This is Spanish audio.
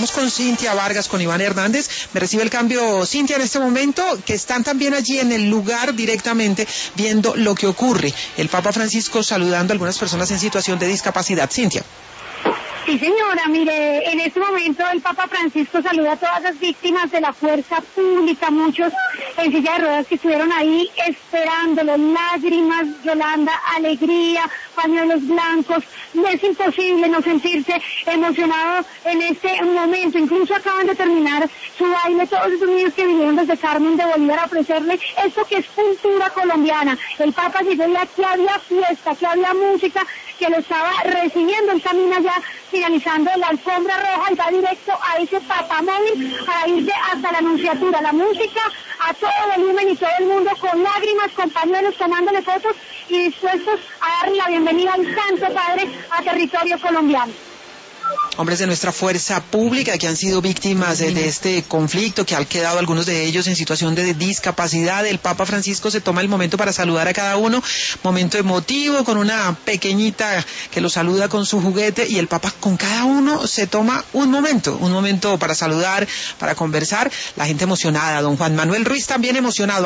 Vamos con Cintia Vargas, con Iván Hernández. Me recibe el cambio Cintia en este momento, que están también allí en el lugar directamente viendo lo que ocurre. El Papa Francisco saludando a algunas personas en situación de discapacidad. Cintia. Sí, señora, mire, en este momento el Papa Francisco saluda a todas las víctimas de la fuerza pública, muchos en silla de ruedas que estuvieron ahí esperándolo, lágrimas, Yolanda, alegría, pañuelos blancos. Es imposible no sentirse emocionado en este momento. Incluso acaban de terminar su baile todos esos niños que vinieron desde Carmen de Bolívar a ofrecerle esto que es cultura colombiana. El Papa llegó y aquí había fiesta, que había música, que lo estaba recibiendo. Él camina ya finalizando la alfombra roja y va directo a ese papamóvil para irse hasta la Anunciatura. La música a todo volumen y todo el mundo con lágrimas, con pañuelos, tomándole fotos y dispuestos a darle la bienvenida al Santo Padre a territorio colombiano. Hombres de nuestra fuerza pública que han sido víctimas de este conflicto, que han quedado algunos de ellos en situación de discapacidad. El Papa Francisco se toma el momento para saludar a cada uno, momento emotivo, con una pequeñita que lo saluda con su juguete, y el Papa con cada uno se toma un momento para saludar, para conversar. La gente emocionada, don Juan Manuel Ruiz también emocionado.